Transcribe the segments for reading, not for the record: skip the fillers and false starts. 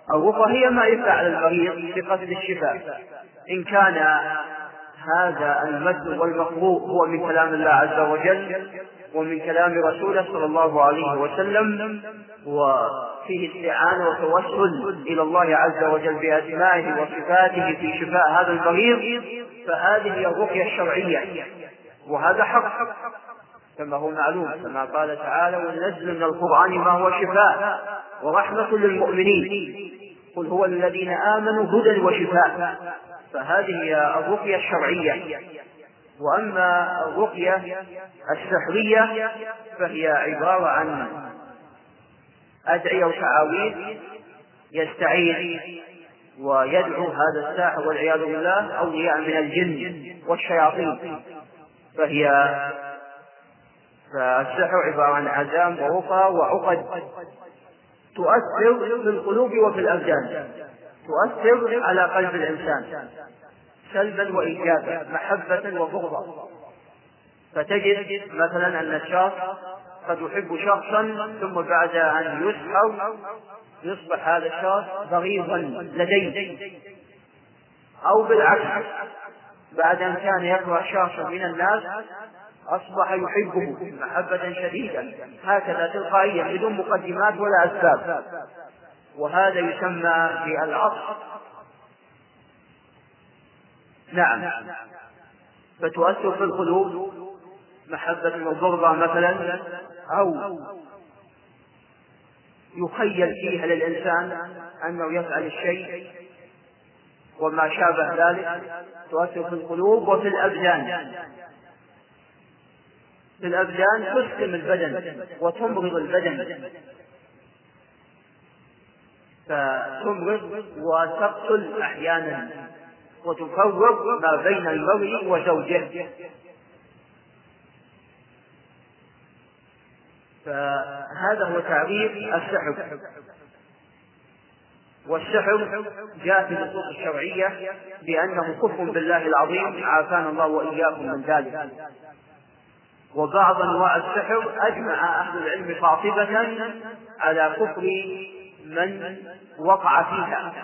الرقى هي ما يفعل المريض بقصد الشفاء، إن كان هذا المتن والمقروء هو من كلام الله عز وجل ومن كلام رسوله صلى الله عليه وسلم، وفيه استعانة وتوسل إلى الله عز وجل بأسمائه وصفاته في شفاء هذا المريض، فهذه هي الرقية الشرعية، وهذا حق كما هو معلوم، كما قال تعالى: وننزل من القرآن ما هو شفاء ورحمة للمؤمنين، قل هو الذين آمنوا هدى وشفاء. فهذه هي الرقية الشرعية. وأما الرقية السحرية فهي عبارة عن أدعية وتعاويذ يستعيذ ويدعو هذا الساحر والعياذ بالله أولياء من الجن والشياطين. فالسحر عبارة عن عزام ورقى وعقد تؤثر في القلوب وفي الأبدان، تؤثر على قلب الإنسان سلبا وإيجابا، محبة وبغضا. فتجد مثلا أن الشخص قد يحب شخصا ثم بعد أن يسحر يصبح هذا الشخص بغيضا لديه، أو بالعكس بعد أن كان يكره شخصا من الناس أصبح يحبه محبة شديدة، هكذا تلقائيا بدون مقدمات ولا أسباب. وهذا يسمى بالعطف. نعم، فتؤثر في القلوب محبة وبغضة مثلا، أو يخيل فيها للإنسان أنه يفعل الشيء وما شابه ذلك. تؤثر في القلوب وفي الأبدان. في الأبدان تسلم البدن وتمرض البدن، فتمرض وتقتل أحيانا وتفرق ما بين المرء وزوجه. فهذا هو تعريف السحر. والسحر جاء في النصوص الشرعية بأنه كفر بالله العظيم، عافانا الله وإياكم من ذلك. وبعض أنواع السحر أجمع أهل العلم قاطبة على كفر من وقع فيها،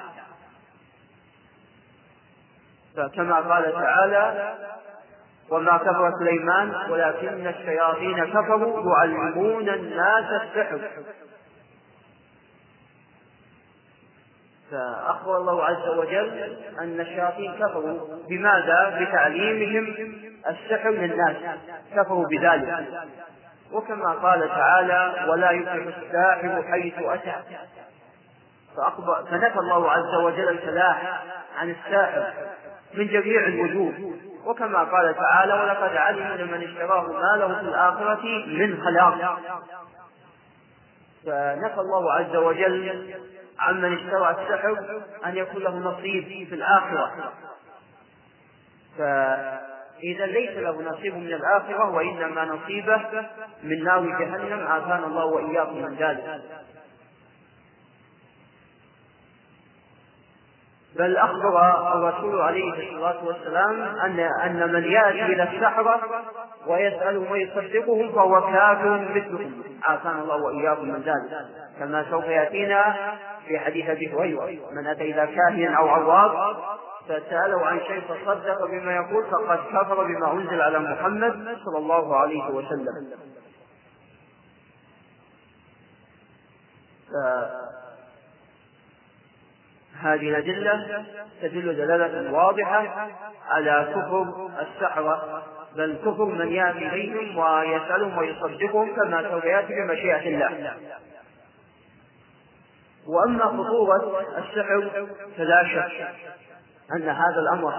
فكما قال تعالى: وما كفر سليمان ولكن الشياطين كفروا يعلمون الناس السحر. فأخبر الله عز وجل أن الشياطين كفروا. بماذا؟ بتعليمهم السحر للناس، كفروا بذلك. وكما قال تعالى: ولا يفلح الساحر حيث أتى. فنفى الله عز وجل الفلاح عن الساحر من جميع الوجوه. وكما قال تعالى: ولقد علموا لمن اشتراه ما له في الآخرة من خلاق. فنفى الله عز وجل عمن اشترى السحر أن يكون له نصيب في الآخرة، فإذا ليس له نصيب من الآخرة، وإنما نصيبه من نار جهنم، عافانا الله وإياكم من ذلك. بل أخبر الرسول عليه الصلاة والسلام أن من يأتي إلى السحرة ويسألهم ويصدقهم فهو كافر مثلهم، عافانا الله وإياكم من ذلك، كما سوف يأتينا في حديث أبي هريرة: من أتى إلى كاهن أو عراف فسأله عن شيء فصدق بما يقول فقد كفر بما أنزل على محمد صلى الله عليه وسلم. هذه الأدلة تدل دلالة واضحة على كفر السحرة، بل كفر من يأتي إليهم ويسألهم ويصدقهم، كما سوف يأتي بمشيئة الله. وأما خطورة السحر فلا شك أن هذا الأمر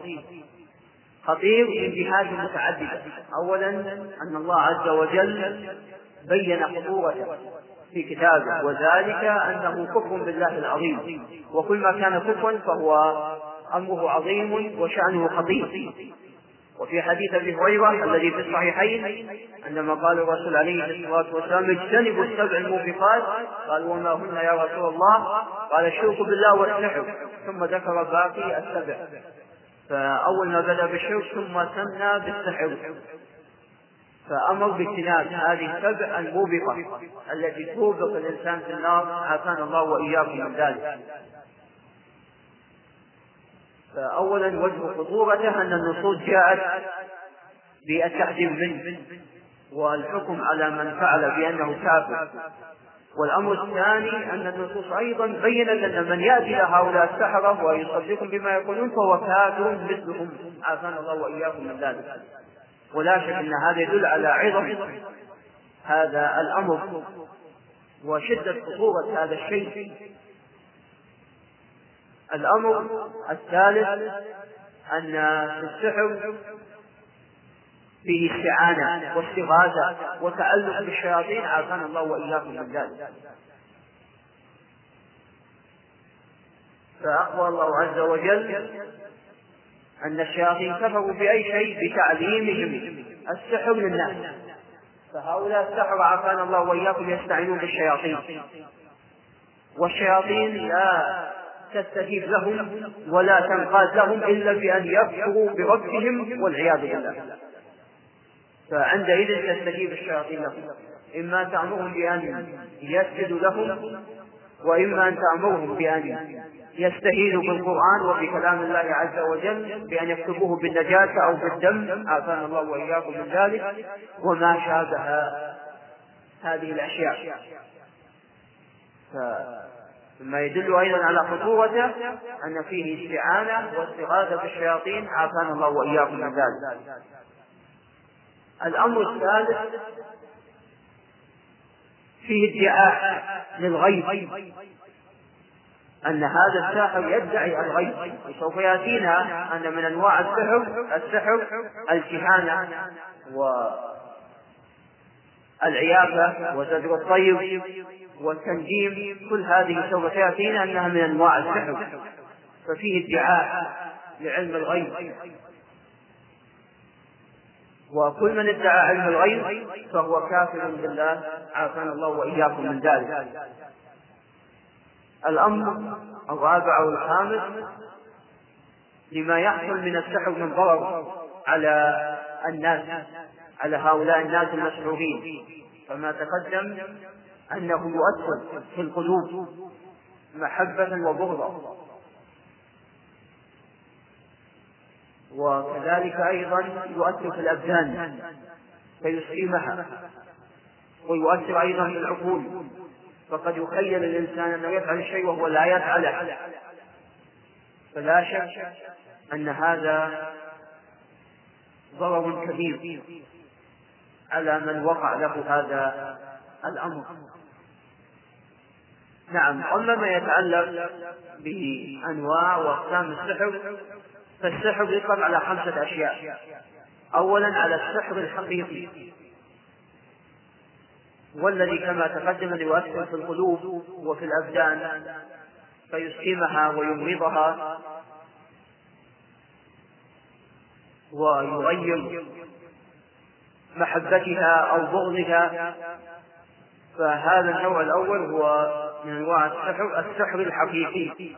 خطير من جهات متعددة. أولا أن الله عز وجل بين خطورته في كتابه، وذلك أنه كفر بالله العظيم، وكل ما كان كفرا فهو أمره عظيم وشأنه خطير. وفي حديث أبي هريرة الذي في الصحيحين عندما قال الرسول عليه الصلاة والسلام: اجتنبوا السبع الموبقات، قال: وما هن يا رسول الله؟ قال: الشرك بالله والسحر، ثم ذكر باقي السبع. فأول ما بدأ بالشرك ثم ثنى بالسحر. فأمر باجتناب هذه السبع الموبقة التي توبق الإنسان في النار، عافانا الله وإياكم من ذلك. فأولا وجه خطورته أن النصوص جاءت بالتحذير منه والحكم على من فعل بأنه كافر. والأمر الثاني أن النصوص أيضا بيّنت أن من يأتي لهؤلاء السحرة ويصدقهم بما يقولون فهو كافر مثلهم، عافانا الله وإياكم من ذلك. ولا شك أن هذا يدل على عظم هذا الأمر وشدة خطورة هذا الشيء. الأمر الثالث أن في السحر فيه استعانة واستغاثة وتعلق بالشياطين، عافانا الله وإياكم من ذلك. فأخبر الله عز وجل أن الشياطين كفروا بأي شيء؟ بتعليمهم السحر للناس. فهؤلاء السحرة عافانا الله وإياكم يستعينون بالشياطين، والشياطين لا تستجيب لهم ولا تنقاد لهم إلا بأن يكفروا بربهم والعياذ بالله. فعندئذ تستجيب الشياطين لهم، إما تأمرهم بأن يسجدوا لهم، وإما أن تأمرهم بأن يستهينوا بالقرآن وبكلام الله عز وجل بأن يكتبوه بالنجاسة أو بالدم، عافانا الله وإياكم من ذلك وما شابه هذه الأشياء. ثم يدل أيضا على خطورته أن فيه استعانة واستغاثة بالشياطين، عافانا الله وإياكم من ذلك. الأمر الثالث فيه ادعاء للغيب، أن هذا الساحر يدعي الغيب. وسوف يأتينا أن من أنواع السحر الكهانة والعيافة وزجر الطير والتنجيم، كل هذه سوف تأتينا أنها من أنواع السحر. ففيه ادعاء لعلم الغيب، وكل من ادعى علم الغيب فهو كافر بالله، عافانا الله وإياكم من ذلك. الأمر الرابع والخامس لما يحصل من السحر من ضرر على الناس، على هؤلاء الناس المسحورين. فما تقدم أنه يؤثر في القلوب محبة وبغضا، وكذلك أيضا يؤثر في الأبدان فيسقمها، ويؤثر أيضا في العقول، فقد يخيل الإنسان أنه يفعل الشيء وهو لا يفعله. فلا شك أن هذا ضرر كبير على من وقع له هذا الأمر. نعم. أما ما يتعلق بأنواع وأقسام السحر، فالسحر يطلق على 5 أشياء. أولا على السحر الحقيقي، والذي كما تقدم يؤثر في القلوب وفي الأبدان فيسقمها ويمرضها ويغير محبتها أو بغضها. فهذا النوع الأول هو من أنواع السحر الحقيقي،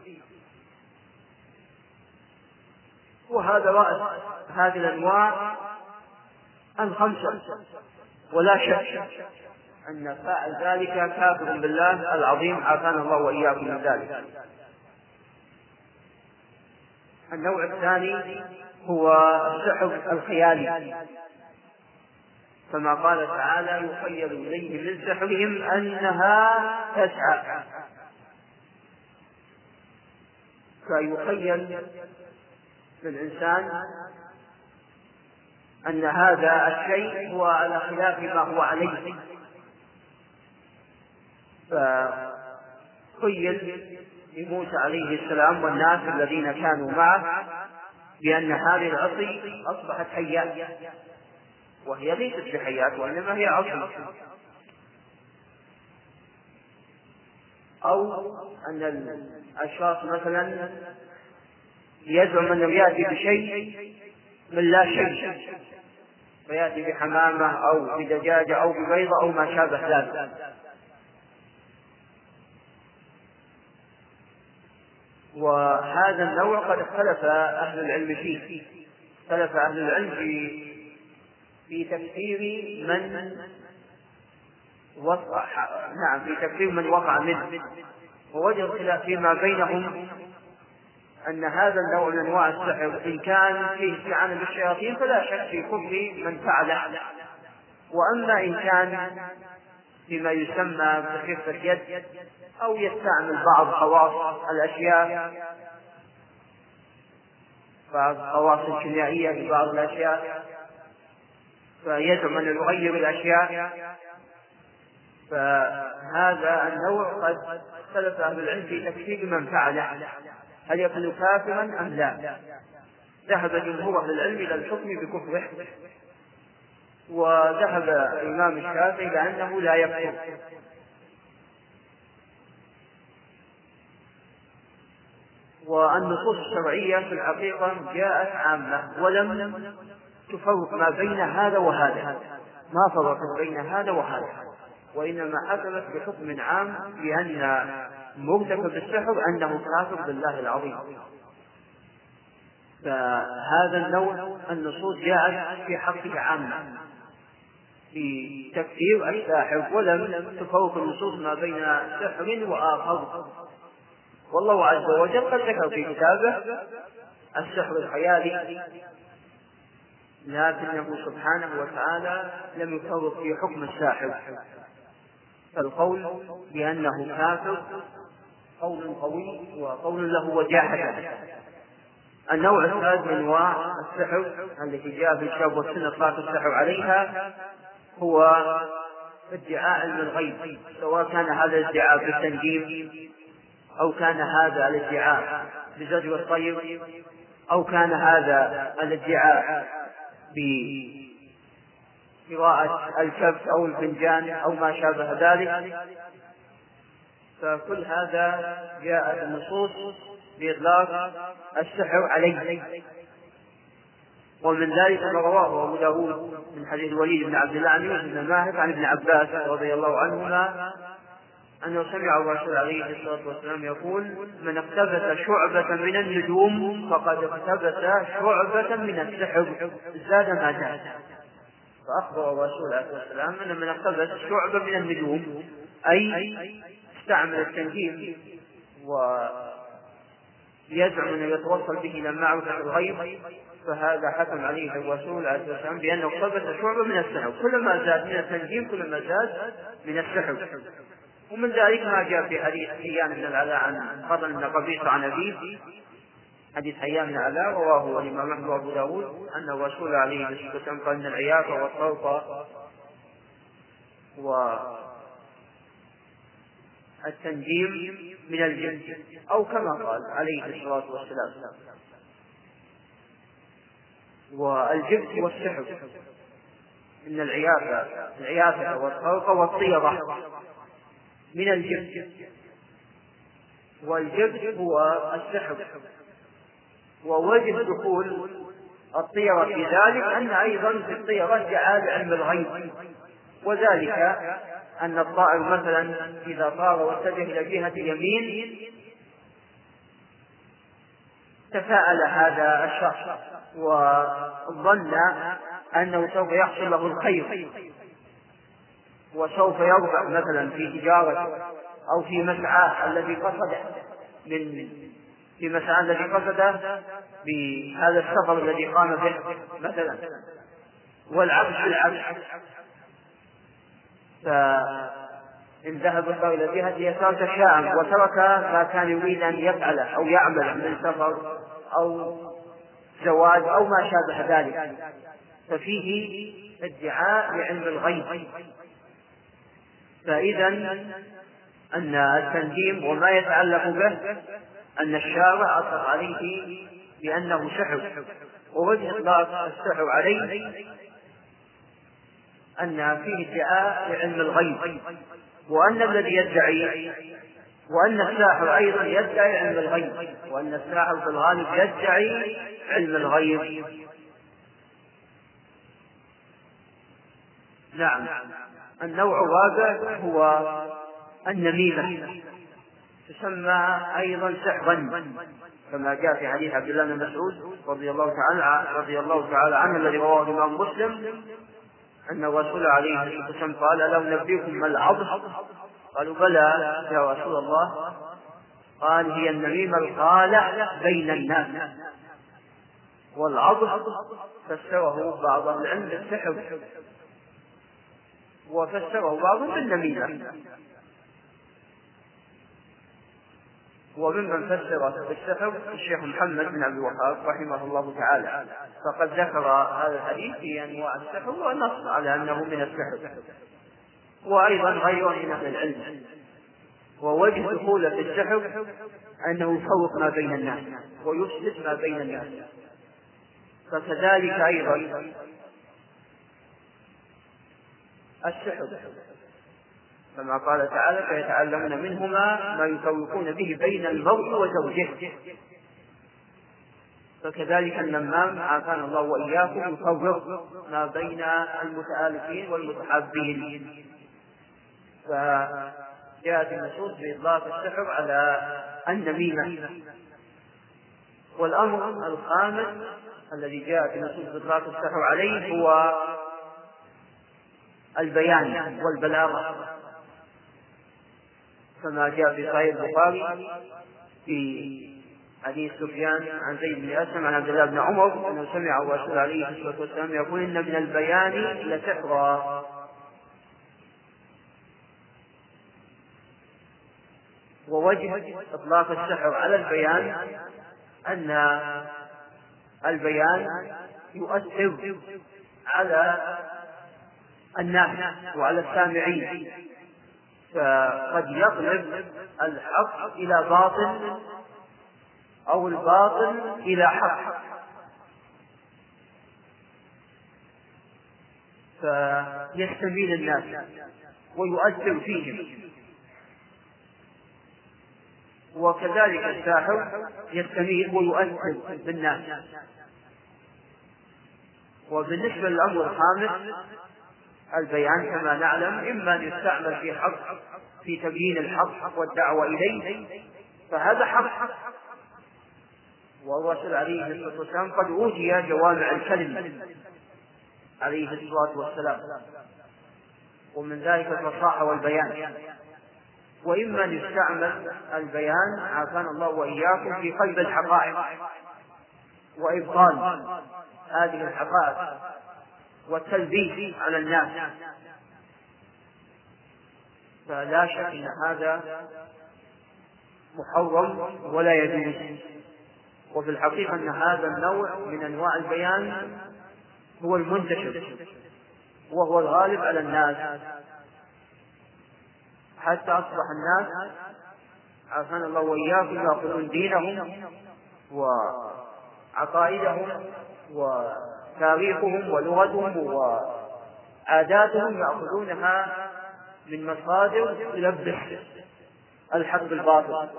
وهذا رأس هذه الأنواع 5. ولا شك أن فاعل ذلك كافر بالله العظيم، عافانا الله وإياكم من ذلك. النوع الثاني هو السحر الخيالي، كما قال تعالى: يخيل إليه من سحرهم أنها تسعى. فيخيل للإنسان أن هذا الشيء هو على خلاف ما هو عليه، فخيل لموسى عليه السلام والناس الذين كانوا معه بأن هذه العصي أصبحت حيات، وهي ليست بحيات وإنما هي عصي. أو أن الأشخاص مثلا يزعم أنه يأتي بشيء من لا شيء، فيأتي بحمامة أو بدجاجة أو ببيضة أو ما شابه ذلك. وهذا النوع قد اختلف أهل العلم فيه، اختلف أهل العلم في في تكفير من وقع في تكفير من وقع منه. ووجه الخلاف فيما بينهم أن هذا النوع من أنواع السحر إن كان فيه استعانة بالشياطين فلا شك في كفر من فعله، وأما إن كان فيما يسمى بخفة يد أو يستعمل بعض خواص الأشياء، بعض خواص الكيميائية لبعض الأشياء فيزعم أن يغير الأشياء، فهذا النوع قد اختلف أهل العلم في تكفير من فعله هل يكون كافرا أم لا. ذهب جمهور أهل العلم إلى الحكم بكفره، وذهب الإمام الشافعي إلى أنه لا يكفر. والنصوص الشرعية في الحقيقة جاءت عامة ولم تفرق ما بين هذا وهذا، ما فرقت بين هذا وهذا، وإنما حكمت بحكم عام بأن مرتكب السحر أنه كافر بالله العظيم. فهذا النوع النصوص جاءت في حقه عامة في تكفير الساحر، ولم تفرق النصوص ما بين سحر وآخر. والله عز وجل قد ذكر في كتابه السحر الخيالي، لكنه سبحانه وتعالى لم يفرق في حكم الساحر، فالقول بأنه كافر قول قوي وقول له وجاحة. النوع الثالث من أنواع السحر التي جاء في الكتاب والسنة إطلاق السحر عليها هو ادعاء علم الغيب، سواء كان هذا الادعاء بالتنجيم أو كان هذا الادعاء بزجر الطير أو كان هذا الادعاء بقراءة الكف أو الفنجان أو ما شابه ذلك. فكل هذا جاءت النصوص بإطلاق السحر عليه. ومن ذلك ما رواه أبو داود من حديث الوليد بن عبد الله عن يوسف بن ماهر عن ابن عباس رضي الله عنهما أنه سمع الرسول عليه الصلاة والسلام يقول: من اقتبس شعبة من النجوم فقد اقتبس شعبة من السحر زاد ما زاد. فأخبر الرسول عليه الصلاة والسلام أن من اقتبس شعبة من النجوم أي استعمل التنجيم ويزعم أنه يتوصل به إلى معرفة الغيب، فهذا حكم عليه الرسول عليه الصلاة والسلام بأنه اقتبس شعبة من السحر، كلما زاد من التنجيم كلما زاد من السحر. ومن ذلك ما جاء في حديث حيان بن العلاء عن فضل بن قبيصة عن أبيه، حديث حيان بن العلاء رواه الإمام أحمد وأبو داود أن الرسول عليه الصلاة والسلام قال: إن العياف والصوت والتنجيم من الجن، أو كما قال عليه الصلاة والسلام. والجبت والسحر، إن العيافة والصوت والطيرة من الجبت، والجبت هو السحر. ووجه دخول الطيرة في ذلك أن أيضا في الطيرة ادعاء علم الغيب، وذلك أن الطائر مثلا إذا طار واتجه إلى جهة اليمين تفاءل هذا الشخص وظن أنه سوف يحصل له الخير وسوف يربح مثلا في تجارة أو في مسعاه الذي قصده بهذا السفر الذي قام به مثلا، والعكس بالعكس. فإن ذهب إلى جهة اليسار تشاءم وترك ما كان يريد أن يفعله أو يعمل من سفر أو زواج أو ما شابه ذلك، ففيه ادعاء لعلم الغيب. فإذا أن التنجيم وما يتعلق به أن الشارع أطلق عليه بأنه سحر، ووجه إطلاق السحر عليه أن فيه ادعاء لعلم الغيب، وأن الذي يدعي وأن الساحر أيضا يدعي علم الغيب، وأن الساحر في الغالب يدعي علم الغيب. نعم. النوع الرابع هو النميمة، تسمى أيضا سحرا، كما جاء في حديث عبد الله بن مسعود رضي الله تعالى عنه الذي رواه الإمام مسلم أن الرسول عليه الصلاة والسلام قال: ألا أنبئكم ما العضل؟ قالوا: بلى يا رسول الله. قال: هي النميمة الخالة بين الناس. والعضل فسره بعض العلم بالسحر، وفسره بعضهم بالنميمة. وممن فسر بالسحر الشيخ محمد بن عبد الوهاب رحمه الله تعالى، فقد ذكر هذا الحديث في أنواع السحر ونص على أنه من السحر. وأيضا غيره من أهل العلم. ووجه دخوله في السحر أنه يفرق ما بين الناس ويفسد ما بين الناس. فكذلك أيضا السحر، كما قال تعالى: فيتعلمون منهما ما يفرقون به بين المرء وزوجه. فكذلك النمام عافانا الله وإياكم يفرق ما بين المتآلفين والمتحابين. فجاءت النصوص بإطلاق السحر على النميمة. والأمر الخامس الذي جاءت النصوص بإطلاق السحر عليه هو البيان والبلاغة، كما جاء في صحيح البخاري في حديث سفيان عن زيد بن أسلم عن عبد الله بن عمر أنه سمع الرسول عليه الصلاة والسلام يقول: إن من البيان لسحرا. ووجه إطلاق السحر على البيان أن البيان يؤثر على الناس وعلى السامعين، فقد يقلب الحق إلى باطل أو الباطل إلى حق، فيستميل الناس ويؤثر فيهم. وكذلك الساحر يستميل ويؤثر بالناس. وبالنسبة للأمر الخامس البيان كما نعلم إما أن يستعمل في حق في تبيين الحق والدعوة إليه، فهذا حق، والرسول عليه الصلاة والسلام قد أوتي جوامع الكلم عليه الصلاة والسلام، ومن ذلك الفصاحة والبيان. وإما أن يستعمل البيان عافانا الله وإياكم في قلب الحقائق وإبطال هذه الحقائق والتلبيس على الناس. فلا شك أن هذا محرم ولا يجوز. وفي الحقيقة أن هذا النوع من أنواع البيان هو المنتشر وهو الغالب على الناس، حتى أصبح الناس عافانا الله وإياكم يأخذون دينهم وعقائدهم وتاريخهم ولغتهم وعاداتهم يأخذونها من مصادر تلبس الحق بالباطل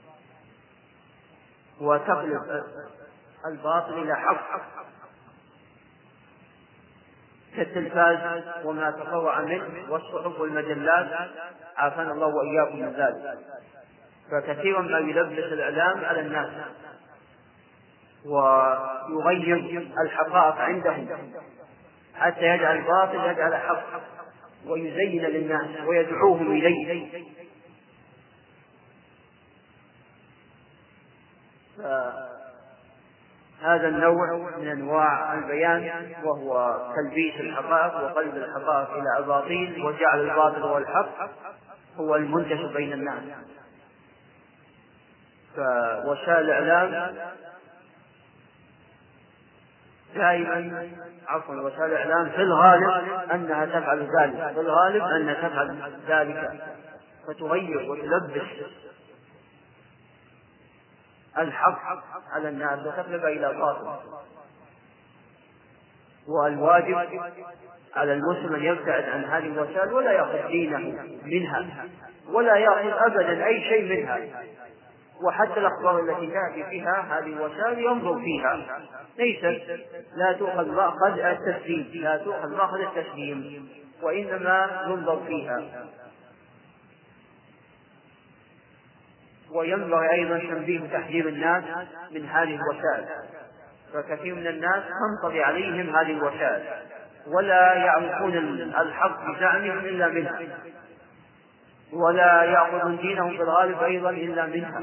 وتقلب الباطل إلى حق، كالتلفاز وما تفرع منه والصحف والمجلات عافانا الله وإياكم من ذلك. فكثيرا ما يلبس الإعلام على الناس ويغير الحقائق عندهم حتى يجعل الباطل يجعل حق ويزين للناس ويدعوهم إليه. هذا النوع من أنواع البيان وهو تلبيس الحقائق وقلب الحقائق إلى أباطيل وجعل الباطل والحق هو المنتشر بين الناس. فوسائل الإعلام دائما وسائل الإعلام في الغالب أنها تفعل ذلك، في الغالب أنها تفعل ذلك، فتغير وتلبس الحق على الناس وتقلب إلى باطل. والواجب على المسلم أن يبتعد عن هذه الوسائل ولا يأخذ دينه منها ولا يأخذ أبدا أي شيء منها. وحتى الأخبار التي تأتي فيها هذه الوسائل ينظر فيها، ليست لا تؤخذ مأخذ التسليم، لا تؤخذ مأخذ التسليم، وإنما ينظر فيها. وينبغي أيضا تنبيه تحذير الناس من هذه الوسائل، فكثير من الناس تنطبع عليهم هذه الوسائل ولا يعرفون الحق بزعمهم إلا منها، ولا يأخذون دينهم بالغالب أيضا إلا منها.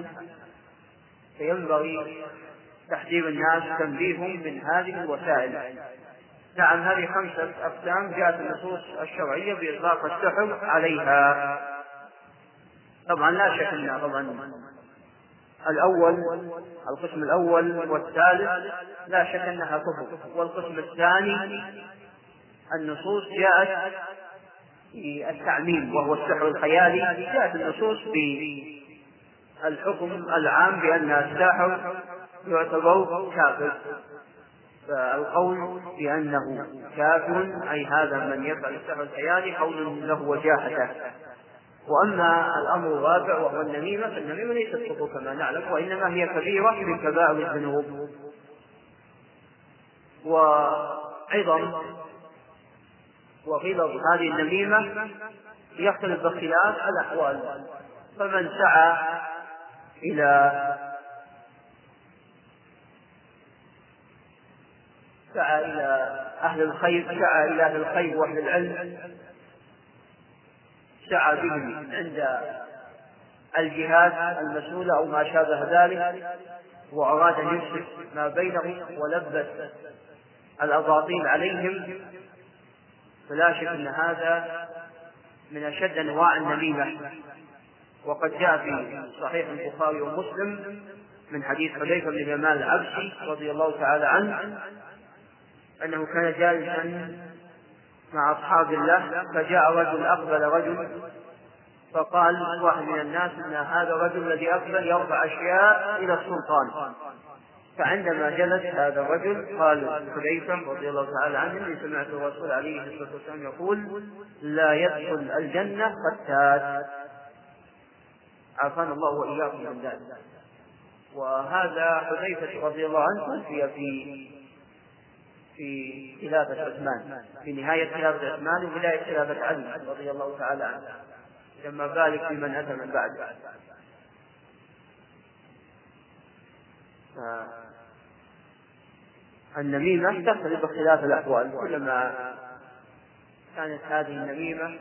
فينبغي تحذير الناس تنبيههم من هذه الوسائل. نعم، هذه 5 أقسام جاءت النصوص الشرعية بإطلاق السحر عليها. طبعا لا شك أن القسم الأول والثالث لا شك أنها كفر، والقسم الثاني النصوص جاءت في التعميم وهو السحر الخيالي، جاءت النصوص بالحكم العام بأن الساحر يعتبر كافر، فالقول بأنه كافر أي هذا من يفعل السحر الخيالي قول له وجاهته. وأما الأمر الرابع وهو النميمة، فالنميمة ليست كفر كما نعلم، وإنما هي كبيرة من كبائر الذنوب. وغلظ هذه النميمة يختلف باختلاف الأحوال، فمن سعى إلى أهل الخير وأهل العلم، سعى بهم عند الجهاد المسؤولة أو ما شابه ذلك، وأراد أن يفسد ما بينهم ولبس الأباطيل عليهم، فلا شك أن هذا من أشد أنواع النميمة. وقد جاء في صحيح البخاري ومسلم من حديث حذيفة بن اليمان العبسي رضي الله تعالى عنه أنه كان جالسا مع أصحاب الله، فجاء رجل أقبل رجل، فقال واحد من الناس أن هذا الرجل الذي أقبل يرفع أشياء إلى السلطان. فعندما جلس هذا الرجل قال حذيفة رضي الله تعالى عنه إني سمعت الرسول عليه الصلاة والسلام يقول لا يدخل الجنة قتات، عافانا الله وإياكم من ذلك. وهذا حذيفة رضي الله عنه توفي في خلافة عثمان، في نهاية خلافة عثمان وبداية خلافة علي رضي الله تعالى عنه، لما بالك بمن أتى من بعد. النميمة تختلف باختلاف الأحوال، كلما كانت هذه النميمة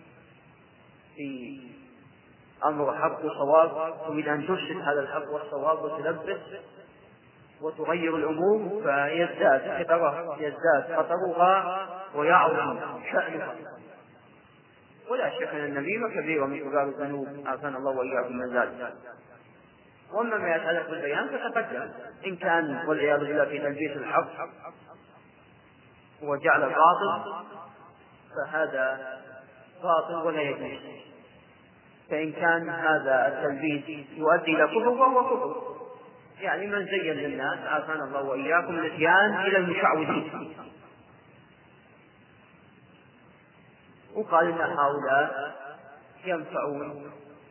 في أمر حق وصواب تريد أن تفسد هذا الحق والصواب وتلبس وتغير الأمور، فيزداد خطرها ويعظم شأنها. ولا شك أن النميمة كبيرة من كبار الذنوب، عافانا الله وإياكم من ذلك. وأما ما يتعلق بالبيان فتقدم، إن كان والعياذ بالله في تلبيس الحق وجعل الباطل فهذا باطل ولا يجوز. فإن كان هذا التلبيس يؤدي إلى كفر فهو كفر، يعني من زين للناس عافانا الله وإياكم الاتيان إلى المشعوذين وقال إن هؤلاء ينفعون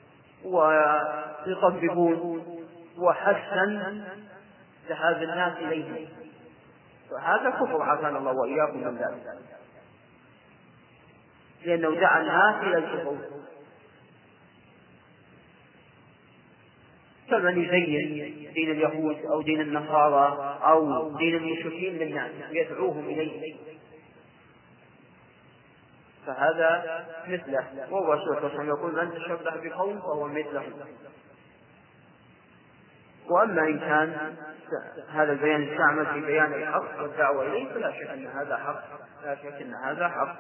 ويطببون وحسن ذهاب الناس إليهم، فهذا كفر عافانا الله وإياكم من ذلك، لأنه دعا الناس إلى الكفر. فمن يزين دين اليهود أو دين النصارى أو دين المشركين للناس يدعوهم إليه فهذا مثله، والرسول صلى الله عليه وسلم يقول من تشبه بقوم فهو مثلهم. وأما إن كان هذا البيان يستعمل في بيان الحق والدعوة إليه فلا شك أن هذا حق،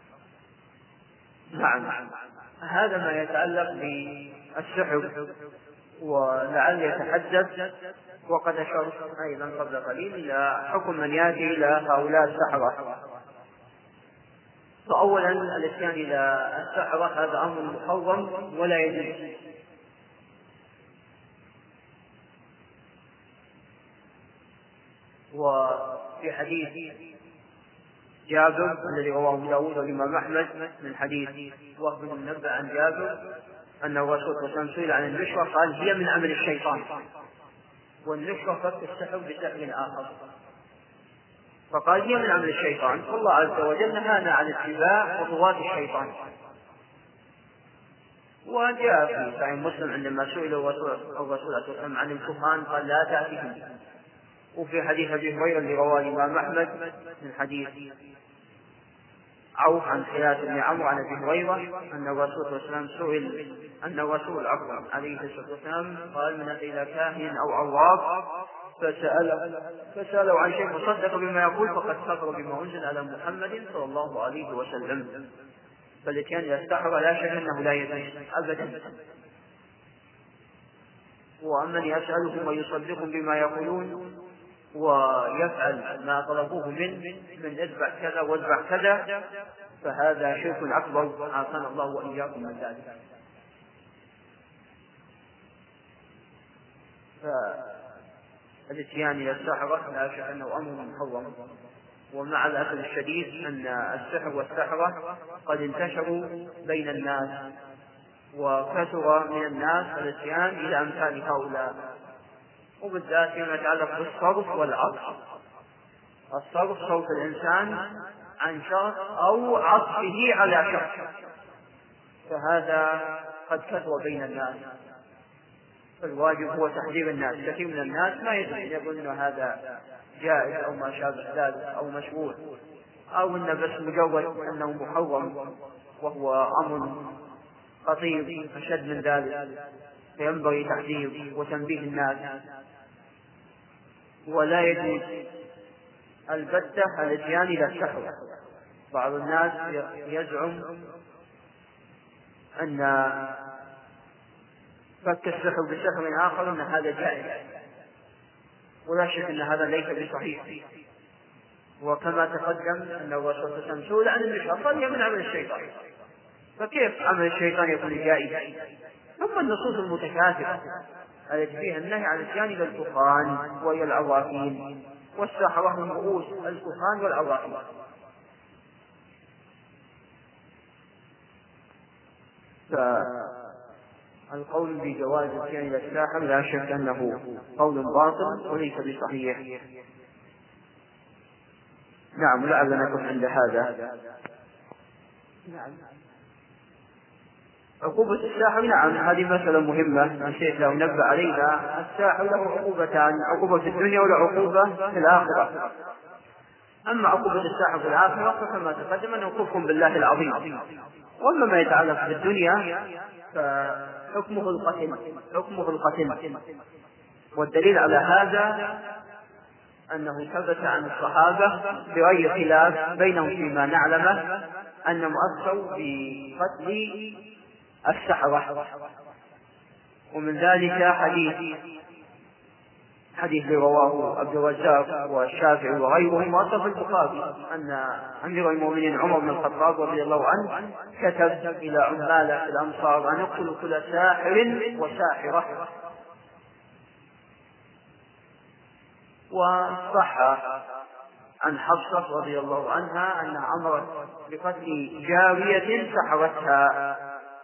نعم. هذا ما يتعلق بالسحر، ولعل يتحدث وقد أشرت أيضا قبل قليل إلى حكم من يأتي إلى هؤلاء السحرة. فأولا الاتيان إلى السحرة هذا أمر محرم ولا يجوز، وفي حديث جابر الذي رواه أبو داود والإمام أحمد من حديث وهب بن منبه عن جابر أن الرسول صلى الله عليه وسلم سئل عن النشوة قال هي من عمل الشيطان، والنشوة فك السحر بسحر آخر، فقال هي من عمل الشيطان، والله عز وجل نهانا عن اتباع خطوات الشيطان. وجاء في صحيح مسلم عندما سئل الرسول صلى الله عليه وسلم عن الكهان قال لا تأتهم. وفي حديث أبي هريرة اللي رواه الإمام أحمد من حديث عوف عن خياط بن عمرو عن ابي هريره ان الرسول صلى الله عليه وسلم سئل، ان الرسول عليه الصلاه والسلام قال: من الى كاهن او عراف فسأله عن شيء فصدق بما يقول فقد كفر بما أنزل على محمد صلى الله عليه وسلم. فالاتيان يستحر لا شك أنه لا يجوز أبدا. وأمن يسألهم ويصدقهم بما يقولون ويفعل ما طلبوه من اذبح كذا واذبح كذا، فهذا شرك أكبر، عافانا الله وإياكم من ذلك. الاتيان إلى السحرة لا شك أنه أمر محرم. ومع الأسف الشديد أن السحر والسحرة قد انتشروا بين الناس، وكثر من الناس الاتيان إلى أمثال هؤلاء، وبالذات فيما يتعلق بالصرف والعطف. الصرف صرف الإنسان عن شخص أو عطفه على شخص، فهذا قد كثر بين الناس. فالواجب هو تحذير الناس. كثير من الناس ما يقول أن هذا جائز أو ما شابه ذلك أو مشروع، أو أن بس مجرد أنه محرم، وهو أمر خطير أشد من ذلك، فينبغي تحذير وتنبيه الناس. ولا يجوز البتة الاتيان إلى السحر. بعض الناس يزعم أن فك السحر بسحر آخر أن هذا جائز، ولا شك أن هذا ليس بصحيح. وكما تقدم أن الرسول صلى الله عليه وسلم سئل عن النشاط قال: هي من عمل الشيطان، فكيف عمل الشيطان يكون جائز؟ ثم النصوص المتكاثرة التي فيها النهي عن الاتيان إلى الكهان وإلى العرافين، والسحرة هم رؤوس الكهان والعرافين. فالقول بجواز الاتيان إلى الساحر لا شك أنه قول باطل وليس بصحيح. نعم، لعلنا نقف عند هذا. نعم. عقوبة الساحر، نعم، هذه مسألة مهمة نسيت لو نبه عليها. الساحر له عقوبتان: عقوبة في الدنيا وعقوبة في الآخرة. أما عقوبة الساحر في الآخرة فكما تقدم أنه كفر بالله العظيم. وأما ما يتعلق بالدنيا فحكمه القتل. والدليل على هذا أنه ثبت عن الصحابة بغير خلاف بينهم فيما نعلمه أنهم أفتوا بقتل السحرة. ومن ذلك حديث رواه عبد الرزاق والشافعي وغيرهم، وصف البخاري أن أمير المؤمنين عمر بن الخطاب رضي الله عنه كتب إلى عماله في الأمصار أن يقتلوا كل ساحر وساحرة. وصح عن حفصة رضي الله عنها أنها أمرت بقتل جارية سحرتها.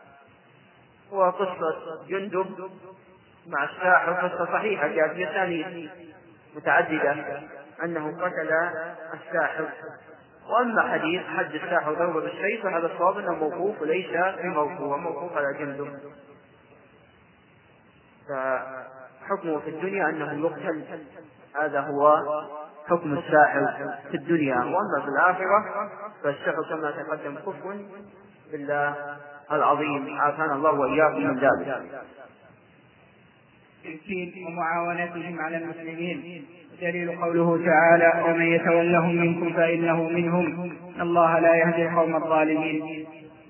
وقصة جندب مع الساحر قصة صحيحة جاءت في أسانيد متعددة أنه قتل الساحر. وأما حديث حد الساحر ضرب بالسيف فهذا الصواب أنه موقوف وليس بمرفوع، موقوف على جندب. فحكمه في الدنيا أنه يقتل، هذا هو حكم الساحر في الدنيا. وأما في الآخرة فالسحر كما تقدم كفر بالله العظيم، عافانا الله وإياكم من ذلك. ومعاونتهم على المسلمين. دليل قوله تعالى: ومن يتولهم منكم فإنه منهم، الله لا يهدي القوم الظالمين.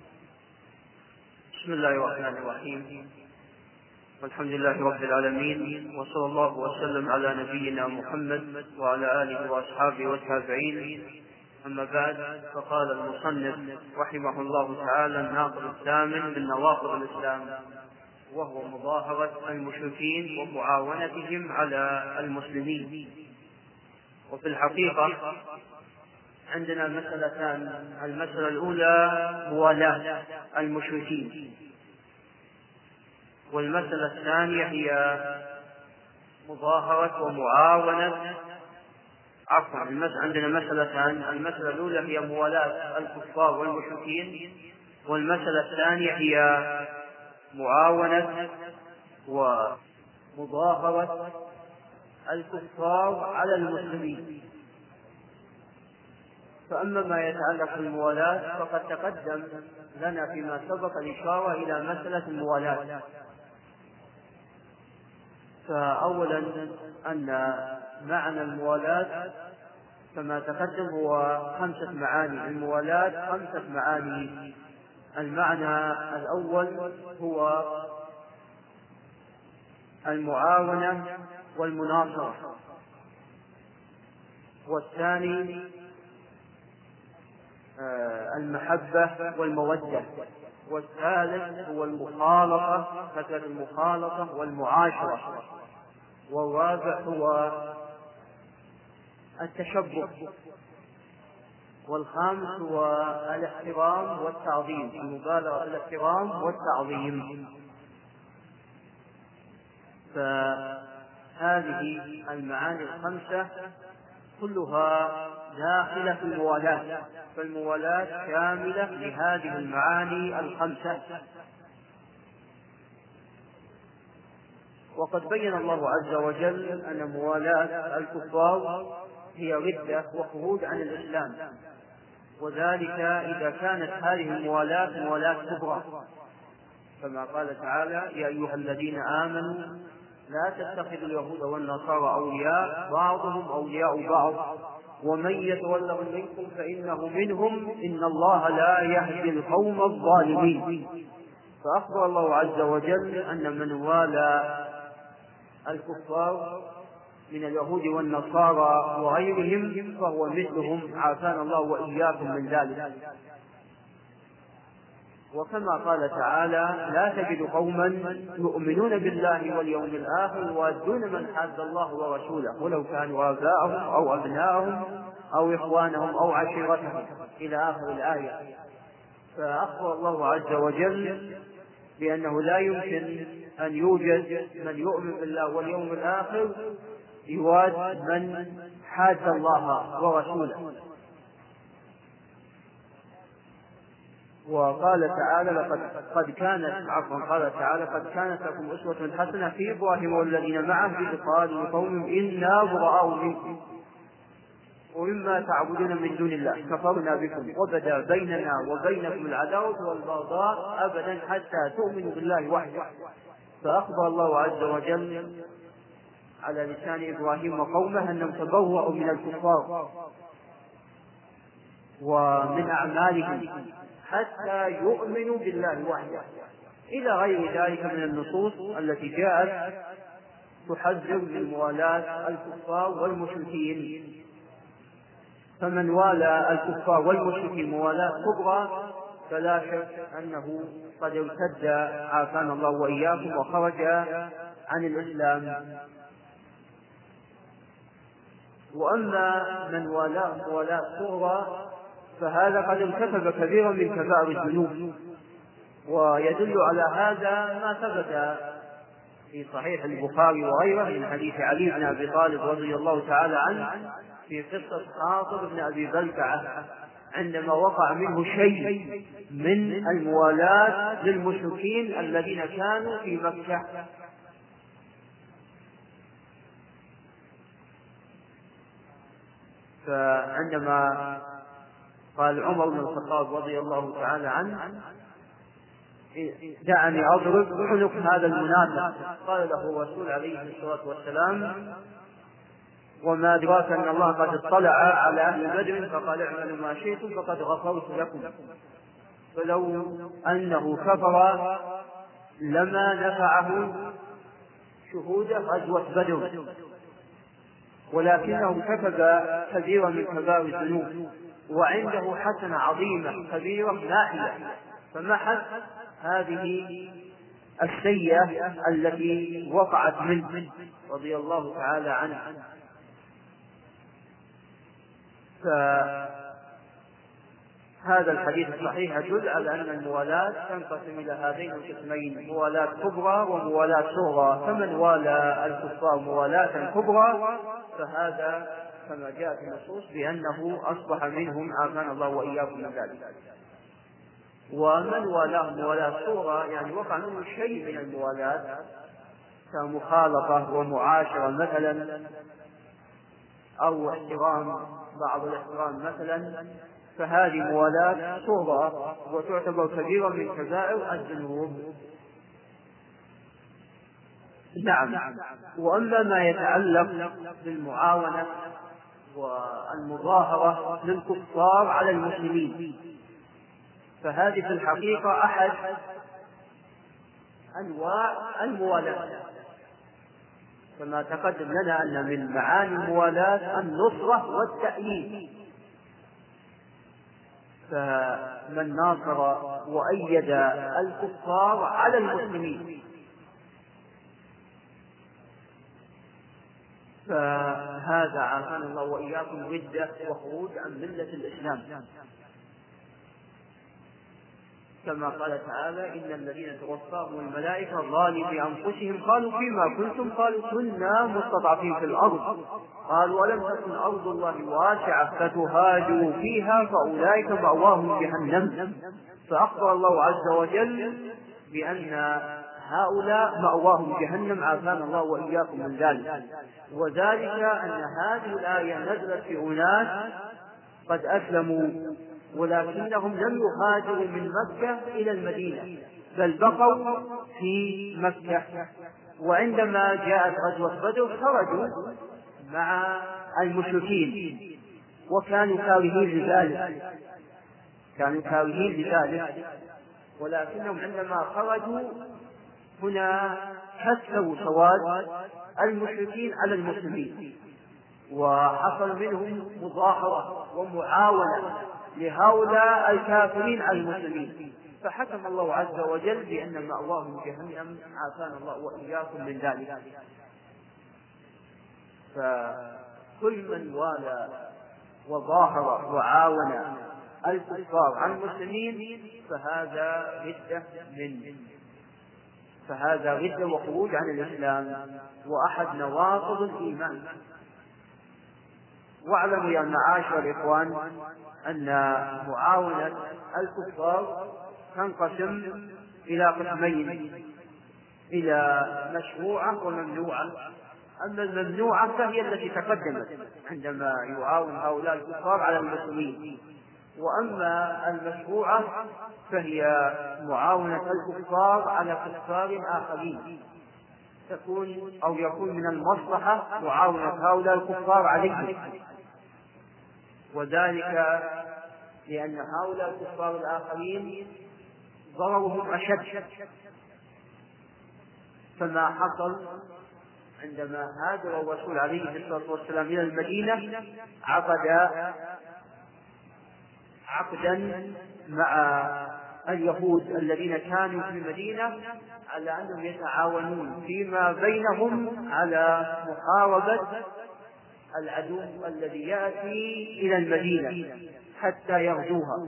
بسم الله الرحمن الرحيم، والحمد لله رب العالمين، وصلى الله وسلم على نبينا محمد وعلى آله وأصحابه والتابعين. أما بعد، فقال المصنف رحمه الله تعالى: الناقض الثامن من نواقض الإسلام، وهو مظاهرة المشركين ومعاونتهم على المسلمين. وفي الحقيقة عندنا مسألتان: المسألة الأولى موالاة المشركين، والمسألة الثانية هي مظاهرة ومعاونة عندنا مسألتان: المسألة الأولى هي موالاة الكفار والمشركين، والمسألة الثانية هي معاونة ومظاهرة الكفار على المسلمين. فأما ما يتعلق بالموالاة فقد تقدم لنا فيما سبق الإشارة إلى مسألة الموالاة. فأولا أن معنى الموالاة كما تقدم هو 5 معاني. الموالاة 5 معاني. المعنى الأول هو المعاونة والمناصرة، والثاني المحبة والمودة، والثالث هو المخالطة، فكرة المخالطة والمعاشرة، والرابع هو التشبه، والخامس هو الاحترام والتعظيم، المبالغة في الاحترام والتعظيم. فهذه المعاني ال5 كلها داخلة في الموالاة، فالموالاة شاملة لهذه المعاني ال5. وقد بين الله عز وجل أن موالاة الكفار هي ردة وخروج عن الإسلام، وذلك إذا كانت هذه الموالاة موالاة كبرى، كما قال تعالى: يا أيها الذين آمنوا لا تتخذوا اليهود والنصارى أولياء بعضهم أولياء بعض ومن يتولهم منكم فإنه منهم إن الله لا يهدي القوم الظالمين. فأخبر الله عز وجل أن من والى الكفار من اليهود والنصارى وغيرهم فهو مثلهم، عافانا الله وإياكم من ذلك. وكما قال تعالى: لا تجد قوما يؤمنون بالله واليوم الآخر يوادون من حاد الله ورسوله ولو كانوا آباءهم أو أبناءهم أو إخوانهم أو عشيرتهم، إلى آخر الآية. فأخبر الله عز وجل بأنه لا يمكن أن يوجد من يؤمن بالله واليوم الآخر يواد من حاد الله ورسوله. وقال تعالى: قد كانت لكم أسوة حسنة في إبراهيم والذين معه إذ قالوا لقومهم إنا براء منكم ومما تعبدون من دون الله كفرنا بكم وبدا بيننا وبينكم العداوة والبغضاء أبدا حتى تؤمنوا بالله وحده. فأخبر الله عز وجل على لسان إبراهيم وقومه أنهم تبوأوا من الكفار ومن أعمالهم حتى يؤمنوا بالله وحده، إلى غير ذلك من النصوص التي جاءت تحذر من موالاة الكفار والمشركين. فمن والى الكفار والمشركين موالاة كبرى فلا شك أنه قد ارتد، عافانا الله وإياكم، وخرج عن الإسلام. وأما من والاه موالاة صغرى فهذا قد ارتكب كبيرا من كبائر الذنوب. ويدل على هذا ما ثبت في صحيح البخاري وغيره من حديث علي بن أبي طالب رضي الله تعالى عنه في قصة خاطر بن أبي بلتعة عندما وقع منه شيء من الموالاة للمشركين الذين كانوا في مكة. فعندما قال عمر بن الخطاب رضي الله تعالى عنه: دعني أضرب عنق هذا المنافق، قال له الرسول عليه الصلاة والسلام: وما أدراك أن الله قد اطلع على أهل بدر فقال اعملوا ما شئتم فقد غفرت لكم. فلو أنه كفر لما نفعه شهود غزوة بدر، ولكنه ارتكب كبيرا من كبائر الذنوب وعنده حسنة عظيمة كبيرة نائلة، فمحت هذه السيئة التي وقعت منه رضي الله تعالى عنه. فهذا الحديث الصحيح يدل على أن الموالاة تنقسم إلى هذين القسمين: موالاة كبرى وموالاة صغرى. فمن والى الكفار موالاة كبرى فهذا كما جاء في النصوص بأنه أصبح منهم، عافانا الله وإياكم من ذلك. ومن والاه موالاة صغرى يعني وقع منه شيء من الموالاة كمخالطة ومعاشرة مثلا، أو احترام بعض الاحترام مثلا، فهذه موالاة صغرى وتعتبر كبيرة من كبائر الذنوب. نعم. وأما ما يتعلق بالمعاونة والمظاهرة للكفار على المسلمين، فهذه في الحقيقة أحد أنواع الموالاة، كما تقدم لنا أن من معاني الموالاة النصرة والتأييد، فمن ناصر وأيد الكفار على المسلمين فهذا عافانا الله وإياكم ردة وخروج عن ملة الإسلام، كما قال تعالى: إن الذين توفاهم الملائكة ظالمي أنفسهم قالوا فيما كنتم؟ قالوا كنا مستضعفين في الأرض، قالوا ولم تكن أرض الله واسعة فتهاجروا فيها فأولئك مأواهم جهنم. فأخبر الله عز وجل بأن هؤلاء مأواهم جهنم، عافانا الله وإياكم من ذلك. وذلك أن هذه الآية نزلت في أناس قد أسلموا ولكنهم لم يهاجروا من مكة إلى المدينة، بل بقوا في مكة، وعندما جاءت غزوة بدر خرجوا مع المشركين وكانوا كارهين لذلك، ولكنهم عندما خرجوا هنا كسروا سواد المشركين على المسلمين، وحصل منهم مظاهرة ومعاونة لهؤلاء الكافرين على المسلمين، فحكم الله عز وجل بأن مأواهم جهنم، عافانا الله وإياكم من ذلك. فكل من والى وظاهر وعاون الكفار عن المسلمين فهذا ردة وخروج عن الإسلام وأحد نواقض الإيمان. واعلموا يا معاشر الإخوان أن معاونة الكفار تنقسم إلى قسمين، إلى مشروعة وممنوعة. أما الممنوعة فهي التي تقدمت عندما يعاون هؤلاء الكفار على المسلمين، وأما المشروعة فهي معاونة الكفار على كفار آخرين، يكون من المصلحة معاونة هؤلاء الكفار عليهم، وذلك لأن هؤلاء الكفار الآخرين ضررهم أشد. فما حصل عندما هاجر الرسول عليه الصلاة والسلام إلى المدينة، عقدا مع اليهود الذين كانوا في المدينة على أنهم يتعاونون فيما بينهم على محاربة العدو الذي يأتي إلى المدينة حتى يغزوها.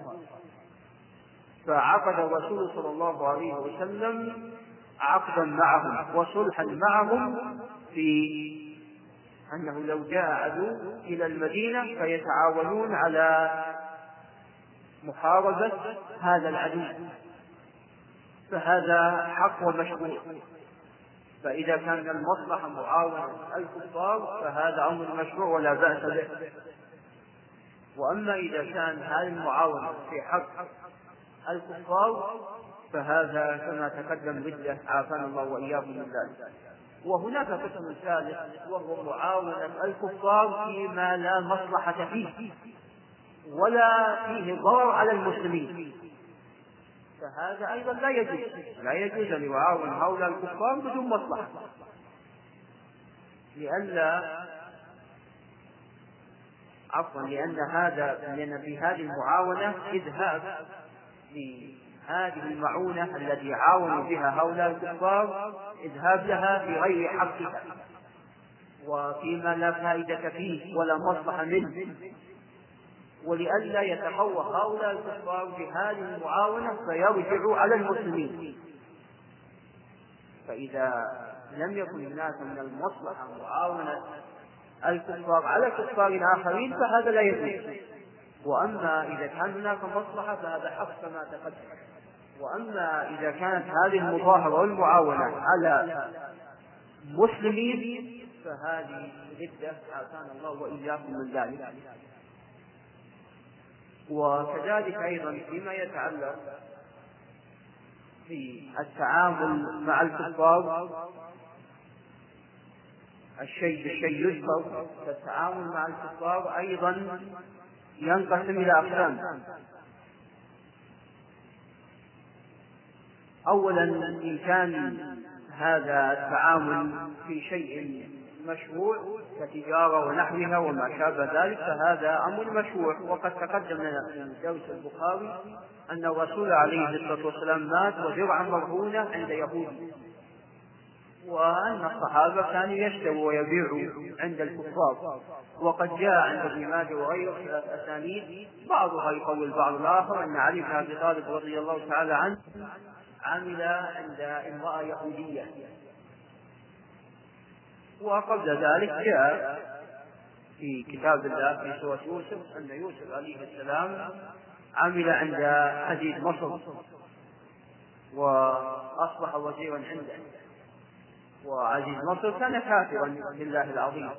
فعقد الرسول صلى الله عليه وسلم عقدا معهم وصلحا معهم في أنه لو جاء عدو إلى المدينة فيتعاونون على محاربة هذا العدو، فهذا حق ومشروع. فإذا كان المصلحة معاونة الكفار فهذا أمر مشروع ولا بأس به. وأما إذا كان هذه المعاونة في حق الكفار فهذا كما تقدم ردة، عافانا الله وإياكم من ذلك. وهناك قسم ثالث وهو معاونة الكفار فيما لا مصلحة فيه ولا فيه ضرر على المسلمين، فهذا أيضا لا يجوز أن يعاون هؤلاء الكفار بدون مصلحة، لأن في هذه المعاونة إذهاب لهذه المعونة التي عاونوا بها هؤلاء الكفار، إذهاب لها في غير حقها وفيما لا فائدة فيه ولا مصلحة منه، ولئلا يتقوى هؤلاء الكفار بهذه المعاونة فيرجعوا على المسلمين. فإذا لم يكن هناك من المصلحة معاونة الكفار على كفار آخرين فهذا لا يجوز. وأما إذا كان هناك مصلحة فهذا حق كما تقدم. وأما إذا كانت هذه المظاهرة والمعاونة على مسلمين فهذه ردة عافانا الله وإياكم من ذلك. وكذلك أيضا فيما يتعلق في التعامل مع الكفار الشيء بالشيء يذكر، فالتعامل مع الكفار أيضا ينقسم إلى أقسام. أولا إن كان هذا التعامل في شيء مشروع كتجارة ونحوها وما شابه ذلك فهذا أمر مشروع، وقد تقدم لنا في درس البخاري أن الرسول عليه الصلاة والسلام مات وزرعا مرهونة عند يهودي، وأن الصحابة كانوا يشتروا ويبيعوا عند الكفار. وقد جاء عند ابن ماجه وغيره ثلاث أسانيد بعضها يقول البعض الآخر أن علي بن أبي طالب رضي الله تعالى عنه عمل عند امرأة يهودية. وقبل ذلك جاء في كتاب الله في سورة يوسف أن يوسف عليه السلام عمل عند عزيز مصر وأصبح وزيرا عنده، وعزيز مصر كان كافرا بالله العظيم،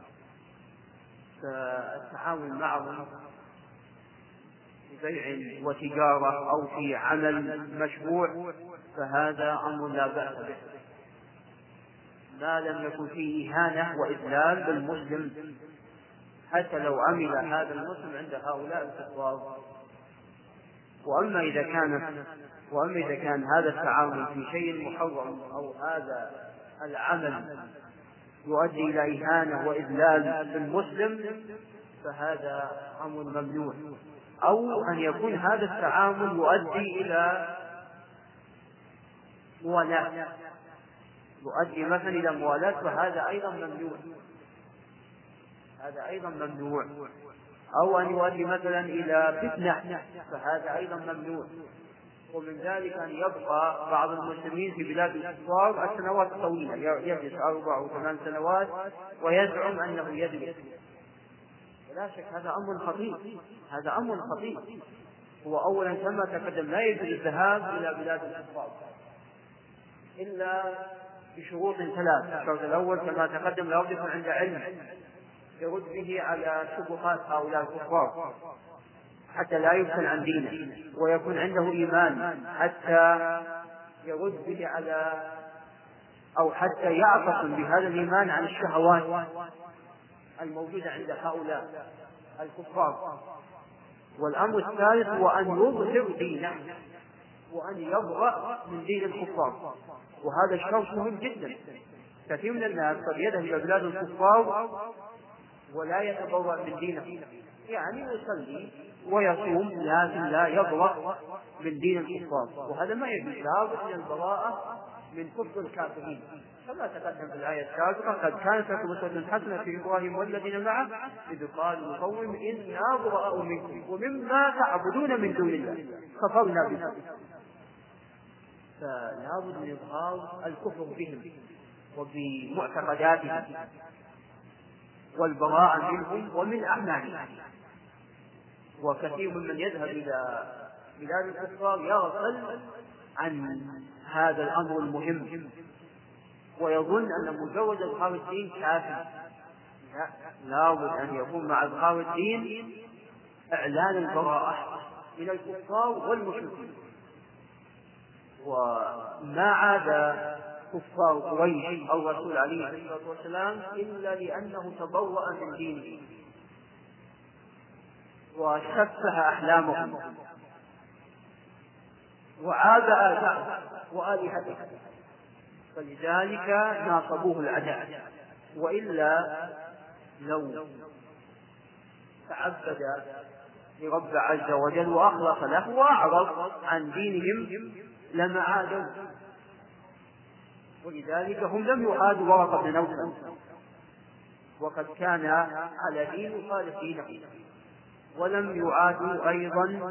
فالتعامل معهم في بيع وتجارة أو في عمل مشروع فهذا أمر لا بأس به ما لم يكن فيه إهانة وإذلال بالمسلم، حتى لو عمل هذا المسلم عند هؤلاء الكفار. وأما إذا كان هذا التعامل في شيء محرم أو هذا العمل يؤدي إلى إهانة وإذلال بالمسلم فهذا أمر ممنوع، أو أن يكون هذا التعامل يؤدي إلى موالاة، يؤدي مثلا إلى موالاة فهذا أيضا ممنوع، أو أن يؤدي مثلا إلى فتنة فهذا أيضا ممنوع. ومن ذلك أن يبقى بعض المسلمين في بلاد الكفار السنوات الطويلة، يجلس 4 أو 8 سنوات ويزعم أنه يدرس. ولا شك هذا أمر خطير. هو أولا كما تقدم لا يجوز الذهاب إلى بلاد الكفار إلا بشروط 3. الشرط الأول كما تقدم لا يكون عنده علم يرد به على شبهات هؤلاء الكفار حتى لا يفتن عن دينه، ويكون عنده إيمان حتى يرد به على أو حتى يعتصم بهذا الإيمان عن الشهوات الموجودة عند هؤلاء الكفار. والأمر الثالث هو أن يظهر دينه وأن يبرأ من دين الكفار، وهذا الشرط مهم جدا. كثير من الناس قد يذهب إلى بلاد الكفار ولا يتبرأ من دينه، يعني يصلي ويصوم لكن لا يبرأ من دين الكفار، وهذا ما يجوز. لابد من البراءة من كفر الكافرين كما تقدم في الآية السابقة: قد كانت لكم أسوة حسنة في إبراهيم والذين معه إذ قالوا لقومهم إنا براء منكم ومما تعبدون من دون الله كفرنا بكم. فلا بد من إظهار الكفر بهم وبمعتقداتهم والبراءة منهم ومن أعمالهم. وكثير من يذهب إلى بلاد الكفار يغفل عن هذا الأمر المهم ويظن أن مجرد إظهار الدين كافي. لا بد أن يكون مع إظهار الدين إعلان البراءة من الكفار والمشركين. وما عاد كفار قريش الرسول عليه الصلاة والسلام إلا لأنه تبرأ من دينه وسفه أحلامهم وعاد آباءه وآلهته، فلذلك ناصبوه الأعداء. وإلا لو تعبد لرب عز وجل وأخلص له وأعرض عن دينهم لما عادوا. ولذلك هم لم يعادوا ورقة بن نوفل، وقد كان على دين خالف دينه. ولم يعادوا أيضا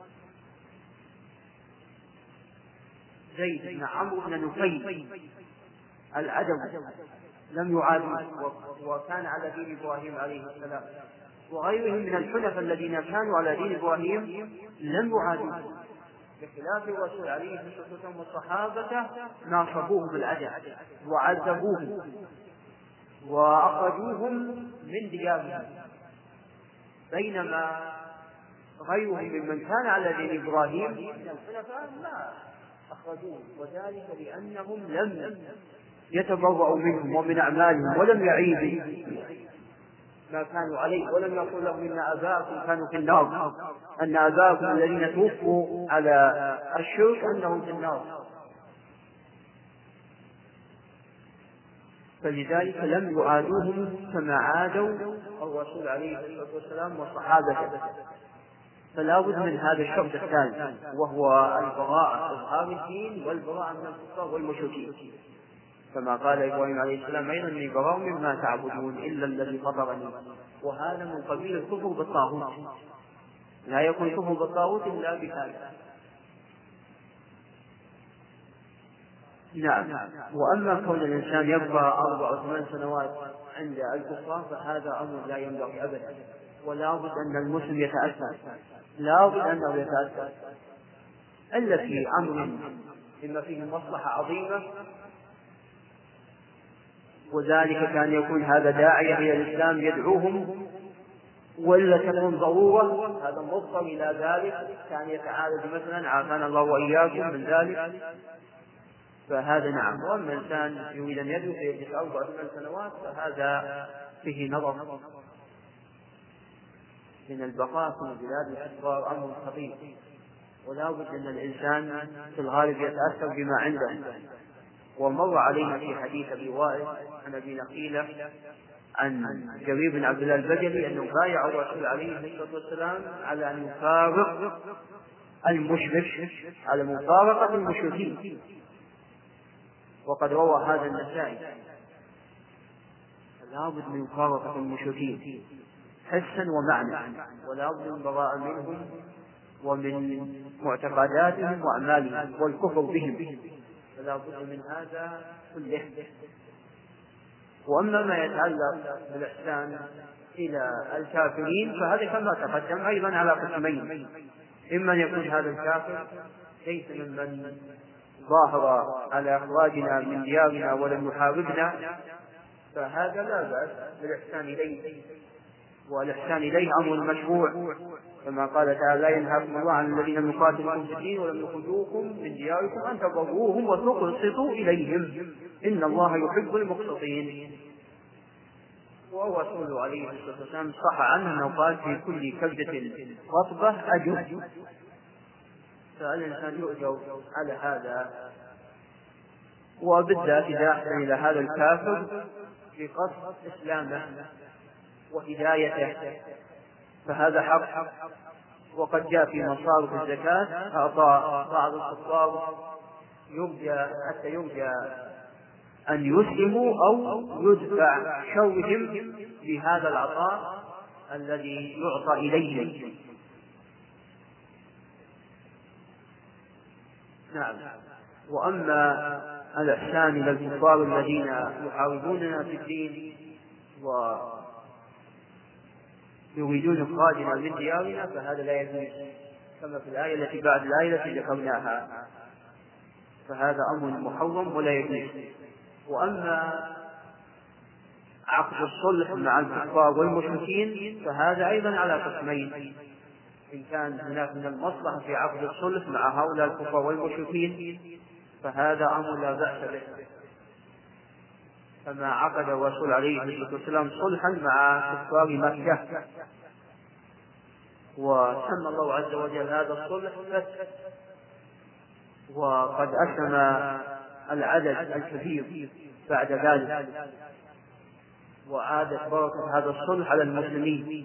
زيد بن عمرو بن نفيل العدوي، لم يعادوا، وكان على دين إبراهيم عليه السلام. وغيرهم من الحنفاء الذين كانوا على دين إبراهيم لم يعادوا، بخلاف الرسول عليه الصلاة والسلام والصحابة ناصبوه بالأذى وعذبوه وأخرجوهم من ديارهم، بينما غيرهم ممن كان على دين إبراهيم من الخلفاء ما أخرجوه، وذلك لأنهم لم يتبرؤوا منهم ومن أعمالهم، ولم يعيدوا ما كانوا عليه، ولم يقول لهم إن آباءكم كانوا في النار، أن آباءكم الذين توفوا على الشرك أنهم في النار. فلذلك لم يعادوهم كما عادوا الرسول عليه الصلاة والسلام وصحابته. فلا بد من هذا الشرط الثالث، وهو البراءة، إظهار الدين والبراءة من الكفار والمشركين، كما قال إبراهيم عليه السلام أيضا: إني براء مما تعبدون إلا الذي فطرني. وهذا من قبيل الكفر بالطاغوت، لا يكون كفر بالطاغوت إلا بهذا. نعم. وأما كون الإنسان يبقى 4 أو 8 سنوات عند الكفار فهذا أمر لا ينبغي أبدا، ولا بد أن المسلم يتأثر، لا بد أنه يتأثر إلا في أمر إما فيه مصلحة عظيمة، وذلك كان يكون هذا داعية إلى الإسلام يدعوهم، ولا تكون ضرورة هذا مضطر إلى ذلك، كان يتعالج مثلا عافانا الله وإياكم من ذلك، فهذا نعم. وأما إنسان يريد أن يدعو في 4 سنوات فهذا فيه نظر من البقاء في بلاد الكفار أمر خطير، ولا بد أن الإنسان في الغالب يتأثر بما عنده. ومر علينا في حديث أبي وائل عن أبي نقيلة عن جرير بن عبد الله البجلي أنه بايع الرسول عليه الصلاة والسلام على أن يفارق المشرك، على مفارقة المشركين، وقد روى هذا النسائي. فلا بد من مفارقة المشركين حسا ومعنى، ولا بد من براءة منهم ومن معتقداتهم وأعمالهم والكفر بهم، فلا بد من هذا كله. وأما ما يتعلق بالإحسان إلى الكافرين فهذا كما تقدم أيضا على قسمين: إما أن يكون هذا الكافر ليس ممن ظاهر على إخراجنا من ديارنا ولم يحاربنا، فهذا لا بأس بالإحسان إليه، والإحسان إليه أمر مشروع، كما قال تعالى: لا ينهاكم الله عن الذين يقاتلون في الدين ولم يخرجوكم من دياركم أن تبروهم وتقسطوا إليهم إن الله يحب المقسطين. والرسول عليه الصلاة والسلام صح عنه أنه قال: في كل كبدة رطبة أجر. فالإنسان يؤجر على هذا، وبالذات إذا أحسن إلى هذا الكافر بقصد إسلامه وهدايته فهذا حق. وقد جاء في مصارف الزكاة أعطى بعض الكفار حتى يرجى أن يسلموا أو يدفع شرهم بهذا العطاء الذي يعطى إليهم. نعم. وأما الإحسان إلى الكفار الذين يحاربوننا في الدين ويريدون إخراجنا من ديارنا فهذا لا يجوز، كما في الآية التي بعد الآية التي ذكرناها، فهذا أمر محرم ولا يجوز. وأما عقد الصلح مع الكفار والمشركين فهذا أيضا على قسمين: إن كان هناك من المصلحة في عقد الصلح مع هؤلاء الكفار والمشركين فهذا أمر لا بأس به، كما عقد الرسول عليه الصلاة والسلام صلحا مع كفار مكة، وسمى الله عز وجل هذا الصلح فتح، وقد أسلم العدد الكبير بعد ذلك، وعادت بركة هذا الصلح على المسلمين.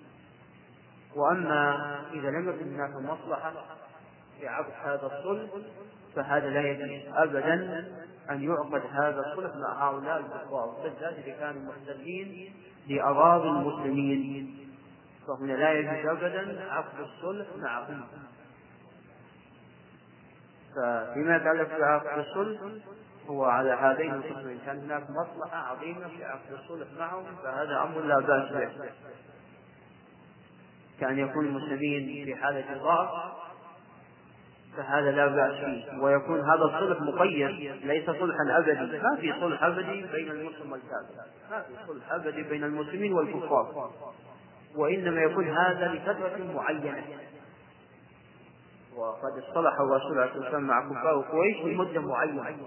وأما إذا لم يكن هناك مصلحة في عقد هذا الصلح فهذا لا يجوز أبدا أن يعقد هذا الصلح مع هؤلاء الكفار، بالذات إذا كانوا محتلين لأراضي المسلمين، فهنا لا يجوز أبدا عقد الصلح معهم. فيما يتعلق بعقد الصلح هو على هذين القسمين: كان هناك مصلحة عظيمة في عقد الصلح معهم فهذا أمر لا بأس به، كان يكون المسلمين في حالة ضعف فهذا لا بأس فيه، ويكون هذا الصلح مقيد، ليس صلحا أبدي. ما في صلح أبدي بين المسلم والكافر، ما في صلح أبدي بين المسلمين والكفار، وإنما يكون هذا لفترة معينة. وقد اصطلح الرسول عليه الصلاة والسلام مع كفار قريش لمدة معينة،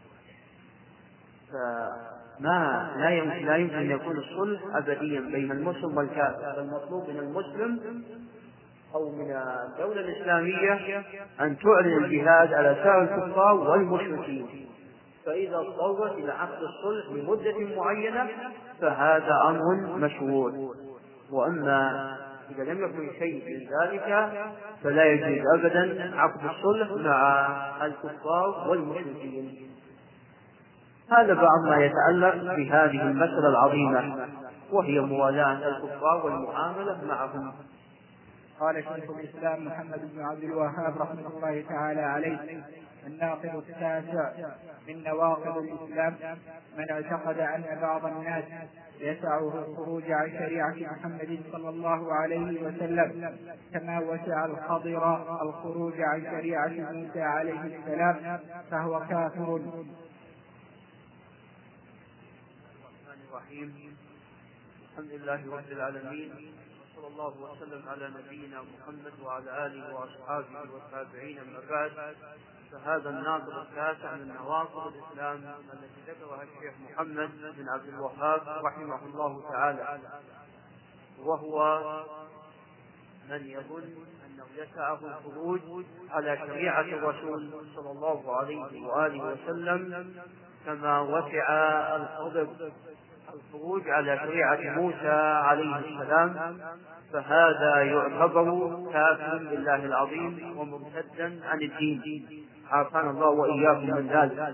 لا يمكن أن يكون الصلح أبديا بين المسلم والكافر. المطلوب من المسلم أو من الدولة الإسلامية أن تعلن الجهاد على سائر الكفار والمشركين، فإذا اضطرت إلى عقد الصلح لمدة معينة فهذا أمر مشروع. وأما إذا لم يكن شيء من ذلك فلا يجوز أبدا عقد الصلح مع الكفار والمشركين. هذا بعض ما يتعلق بهذه المسألة العظيمة، وهي موالاة الكفار والمعاملة معهم. قال شيخ الإسلام محمد بن عبد الوهاب رحمه الله تعالى عليه: الناقض التاسع من نواقض الإسلام من اعتقد أن بعض الناس يسعه الخروج عن شريعة محمد صلى الله عليه وسلم كما وسع الخضر الخروج عن شريعة موسى عليه السلام فهو كافر. الحمد لله رب العالمين، وصلى الله وسلم على نبينا محمد وعلى آله وأصحابه والتابعين. أما بعد، فهذا الناقض التاسع من نواقض الإسلام التي ذكرها الشيخ محمد بن عبد الوهاب رحمه الله تعالى، وهو من يظن أنه يسعه الخروج على شريعة الرسول صلى الله عليه وآله وسلم كما وسع الخضر الخروج على شريعة موسى عليه السلام، فهذا يعتبر كافر بالله العظيم ومرتدا عن الدين، عافانا الله وإياكم من ذلك.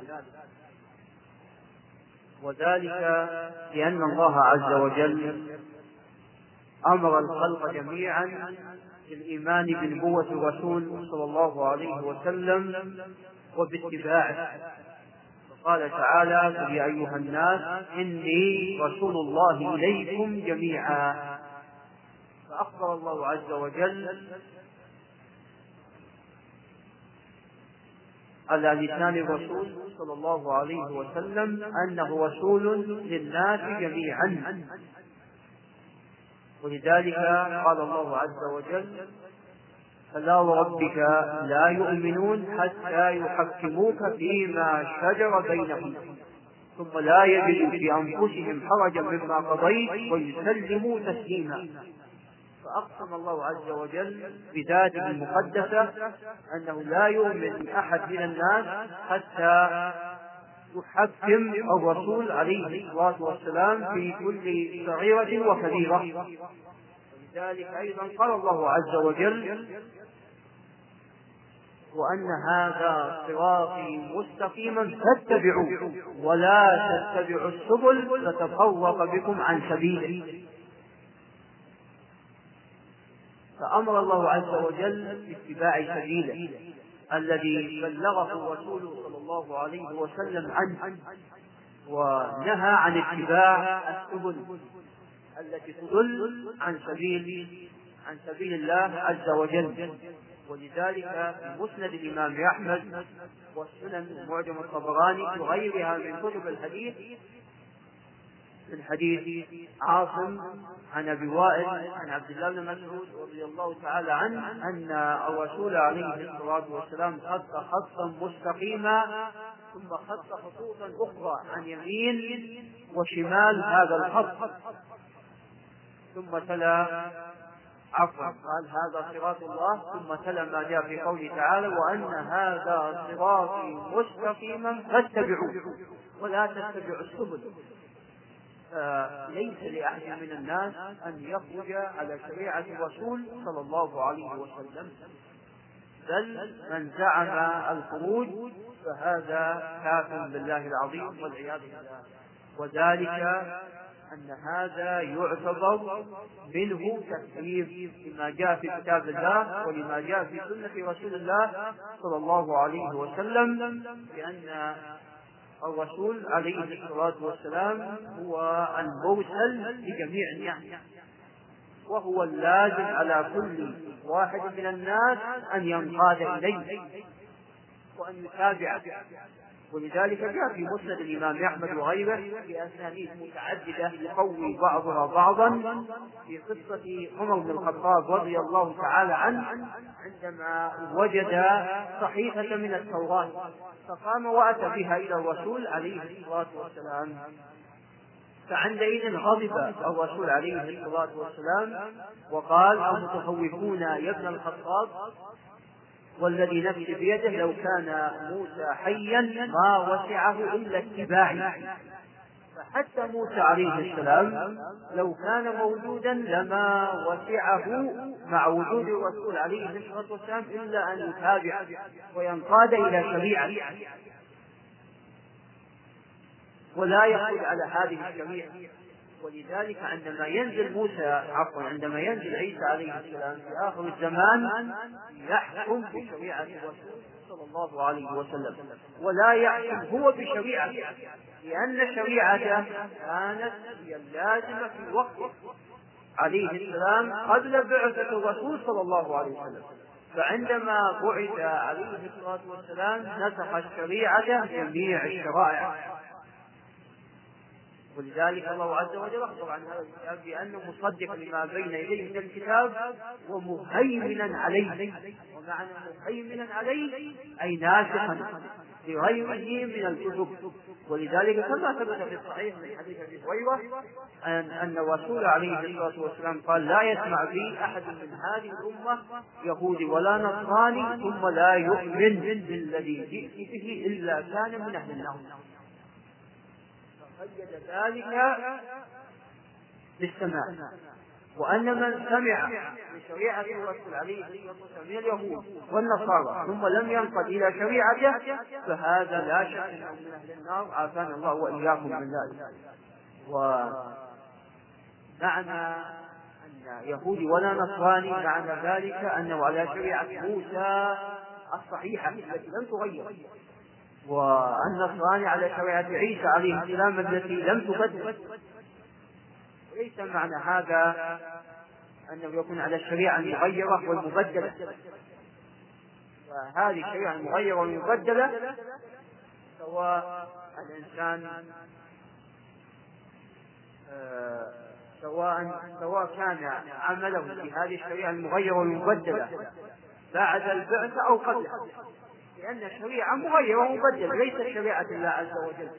وذلك لأن الله عز وجل أمر الخلق جميعا بالإيمان بنبوة الرسول صلى الله عليه وسلم وباتباعه. قال تعالى: قل يا أيها الناس إني رسول الله إليكم جميعا. فأخبر الله عز وجل على لسان الرسول صلى الله عليه وسلم أنه رسول للناس جميعا، ولذلك قال الله عز وجل: فلا وربك لا يؤمنون حتى يحكموك فيما شجر بينهم ثم لا يجدوا في أنفسهم حرجا مما قضيت ويسلموا تسليما. فأقسم الله عز وجل بذاته المقدسة أنه لا يؤمن أحد من الناس حتى يحكم الرسول عليه الصلاة والسلام في كل صغيرة وكبيرة. ولذلك أيضا قال الله عز وجل: وأن هذا صراطي مستقيما فاتبعوه ولا تتبعوا السبل فتفرق بكم عن سبيله. فأمر الله عز وجل باتباع سبيله الذي بلغه الرسول صلى الله عليه وسلم عنه، ونهى عن اتباع السبل التي تضل عن سبيل الله عز وجل. ولذلك في مسند الإمام أحمد والسنن معجم الطبراني وغيرها من كتب الحديث من حديث عاصم عن أبي وائل عن عبد الله بن مسعود رضي الله تعالى عنه أن الرسول عليه الصلاة والسلام خط خطا مستقيما ثم خط خطوطا أخرى عن يمين وشمال هذا الخط، ثم تلا قال هذا صراط الله، ثم تلا ما جاء في قوله تعالى: وأن هذا صراطي مستقيما فاتبعوه ولا تتبعوا السبل. ليس لأحد من الناس أن يخرج على شريعة الرسول صلى الله عليه وسلم، بل من زعم الخروج فهذا كافر بالله العظيم والعياذ بالله. وذلك أن هذا يعتبر منه تكذيب لما جاء في كتاب الله ولما جاء في سنة رسول الله صلى الله عليه وسلم، لأن الرسول عليه الصلاة والسلام هو المرسل لجميع الناس، وهو اللازم على كل واحد من الناس أن ينقاد إليه وأن يتابع. ولذلك جاء في مسند الإمام أحمد وغيره بأسانيد متعددة يقوي بعضها بعضا في قصة عمر بن الخطاب رضي الله تعالى عنه عندما وجد صحيفة من التوراة فقام وأتى بها إلى الرسول عليه الصلاة والسلام. فعندئذ غضب الرسول عليه الصلاة والسلام وقال: المتخوفون يا ابن الخطاب والذي نفسي بيده لو كان موسى حيا ما وسعه إلا اتباعي. فحتى موسى عليه السلام لو كان موجودا لما وسعه مع وجود الرسول عليه الصلاة والسلام إلا أن يتابع وينقاد إلى شريعته ولا يخرج على هذه الشريعة. ولذلك عندما ينزل عيسى عليه السلام في آخر الزمان يحكم بشريعة الرسول صلى الله عليه وسلم ولا يحكم هو بشريعته، لأن شريعته كانت هي اللازمة في وقته عليه السلام قبل بعثة الرسول صلى الله عليه وسلم. فعندما بعث عليه الصلاة والسلام نسخ الشريعة جميع الشرائع. ولذلك الله عز وجل أخبر عن هذا الكتاب بأنه مصدق لما بين يديه من الكتاب ومهيمنا عليه. ومعنى مهيمنا عليه أي ناسخا لغيره من الكتب. ولذلك كما ثبت في الصحيح من حديث أبي هريرة أن الرسول عليه الصلاة والسلام قال: لا يسمع بي أحد من هذه الأمة يهودي ولا نصراني ثم لا يؤمن بالذي جئت به إلا كان من أهل النار. قيد ذلك بالسماع. وأن من سمع بشريعة الرسول عليه الصلاة والسلام من اليهود والنصارى ثم لم ينقد إلى شريعته فهذا لا شك أنه من أهل النار، عافانا الله وإياكم من ذلك. ومعنى أن يهودي ولا نصراني معنى ذلك أنه على شريعة موسى الصحيحة التي لم تغير، والنصراني على شريعة عيسى عليه السلام التي لم تبدل. وليس معنى هذا أنه يكون على الشريعة المغيرة والمبدلة. وهذه الشريعة المغيرة والمبدلة سواء الإنسان سواء كان عمله في هذه الشريعة المغيرة والمبدلة بعد البعثة أو قبلها، لأن الشريعة مغيرة ومبدلة ليست شريعة الله عز وجل.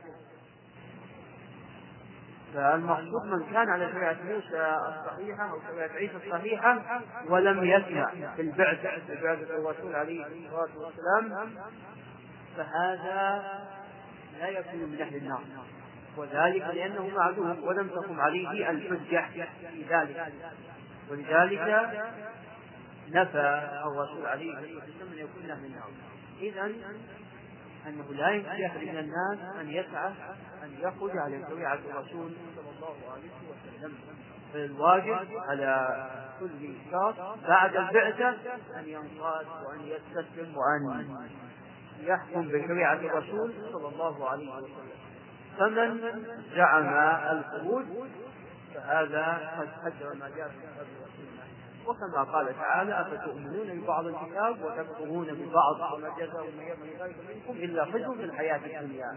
فالمقصود من كان على شريعة موسى الصحيحة أو شريعة عيسى الصحيحة ولم يسمع في البعثة الرسول عليه الصلاة والسلام فهذا لا يكون من أهل النار، وذلك لأنه معلوم ولم تقم عليه الحجة في ذلك. ولذلك نفى الرسول عليه الصلاة والسلام أن يكون من أهل النار. إذن أنه لا يمكن أحد من الناس أن يسعى أن يخرج على شريعة الرسول صلى الله عليه وسلم. فالواجب على كل شخص بعد البعثة أن ينقاد وأن يستسلم وأن يحكم بشريعة الرسول صلى الله عليه وسلم. فمن زعم الخروج فهذا قد حجر ما جاء في كتاب رسول الله. وكما قال تعالى: أفتؤمنون ببعض الكتاب وتكفرون ببعض وما جزاء من يفعل ذلك منكم إلا خزي في الحياة الدنيا.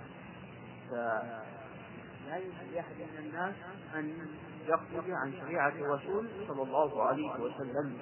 فلا يمكن لأحد من الناس أن يخرج عن شريعة الرسول صلى الله عليه وسلم.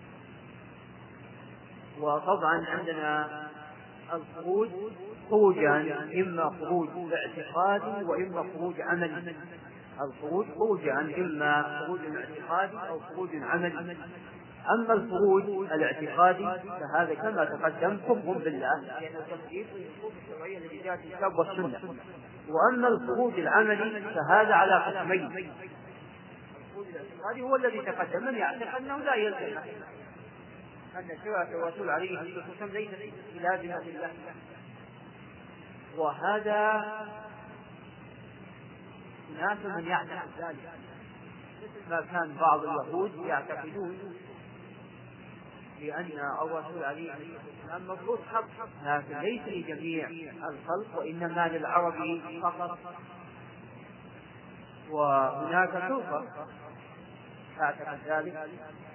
وطبعا عندنا الخروج خروجا، إما خروج اعتقادي وإما خروج عملي. الخروج خروجا إما خروج اعتقادي أو خروج عملي. أما الخروج الاعتقادي فهذا كما تقدم كفر بالله، لأن التفكير في الحقوق الشرعية التي جاءت في الكتاب والسنة. وأما الخروج العملي فهذا على قسمين. الخروج الاعتقادي هو الذي تقدم، من يعتقد أنه لا يلزم أن شريعة الرسول عليه الصلاة والسلام ليست لازمة لله، وهذا ناس من يعتقد ذلك، مثل ما كان بعض اليهود يعتقدون بأن الرسول عليه الصلاة والسلام مفروض حق، لكن ليس لجميع الخلق وإنما للعرب فقط. وهناك فرقة اعتقد ذلك.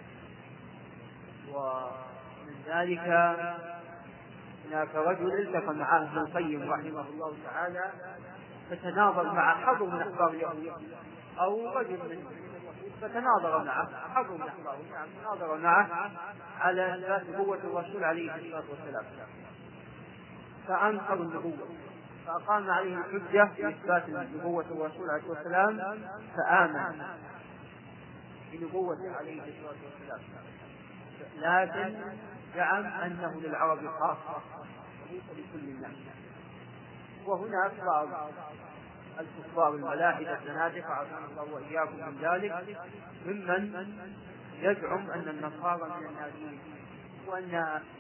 ومن ذلك هناك رجل التقى معه ابن القيم رحمه الله تعالى فتناظر معه حبر من أحبار اليهود، أو رجل من فتناظر معه حبر من أحباره، تناظر معه على إثبات نبوة الرسول عليه الصلاة والسلام، فأنكر النبوة، فأقام عليه الحجة بإثبات نبوة الرسول عليه الصلاة والسلام، فآمن بنبوته عليه الصلاة والسلام، لكن زعم أنه للعرب خاصة وليس لكل الناس. وهناك بعض الكفار الملاحدة الزنادقة عافانا الله وإياكم من ذلك ممن يزعم أن النصارى من الناجين، وأن